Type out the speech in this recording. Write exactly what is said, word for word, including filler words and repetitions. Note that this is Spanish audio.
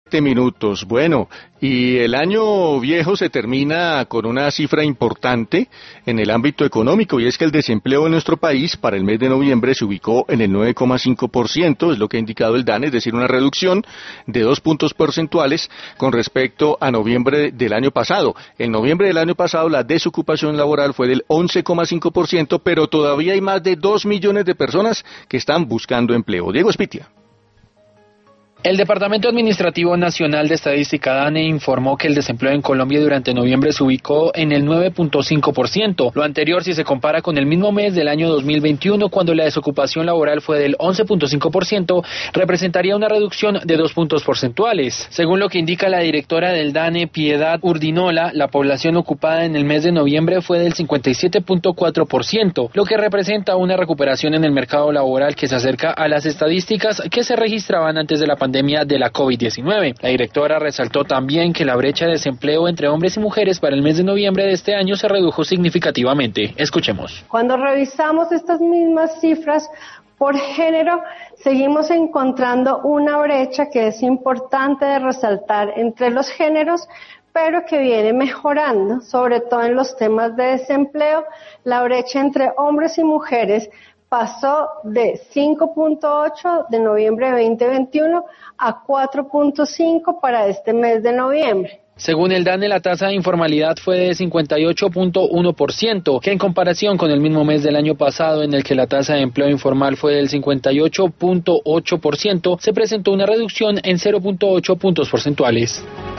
Minutos. Bueno, y el año viejo se termina con una cifra importante en el ámbito económico, y es que el desempleo en nuestro país para el mes de noviembre se ubicó en el nueve coma cinco por ciento, es lo que ha indicado el DANE, es decir, una reducción de dos puntos porcentuales con respecto a noviembre del año pasado. En noviembre del año pasado la desocupación laboral fue del once coma cinco por ciento, pero todavía hay más de dos millones de personas que están buscando empleo. Diego Espitia. El Departamento Administrativo Nacional de Estadística DANE informó que el desempleo en Colombia durante noviembre se ubicó en el nueve punto cinco por ciento, lo anterior si se compara con el mismo mes del año dos mil veintiuno, cuando la desocupación laboral fue del once punto cinco por ciento, representaría una reducción de dos puntos porcentuales. Según lo que indica la directora del DANE, Piedad Urdinola, la población ocupada en el mes de noviembre fue del cincuenta y siete punto cuatro por ciento, lo que representa una recuperación en el mercado laboral que se acerca a las estadísticas que se registraban antes de la pandemia de la COVID diecinueve. La directora resaltó también que la brecha de desempleo entre hombres y mujeres para el mes de noviembre de este año se redujo significativamente. Escuchemos. Cuando revisamos estas mismas cifras por género, seguimos encontrando una brecha que es importante de resaltar entre los géneros, pero que viene mejorando, sobre todo en los temas de desempleo. La brecha entre hombres y mujeres pasó de cinco punto ocho de noviembre de veinte veintiuno a cuatro punto cinco para este mes de noviembre. Según el DANE, la tasa de informalidad fue de cincuenta y ocho punto uno por ciento, que en comparación con el mismo mes del año pasado, en el que la tasa de empleo informal fue del cincuenta y ocho punto ocho por ciento, se presentó una reducción en cero punto ocho puntos porcentuales.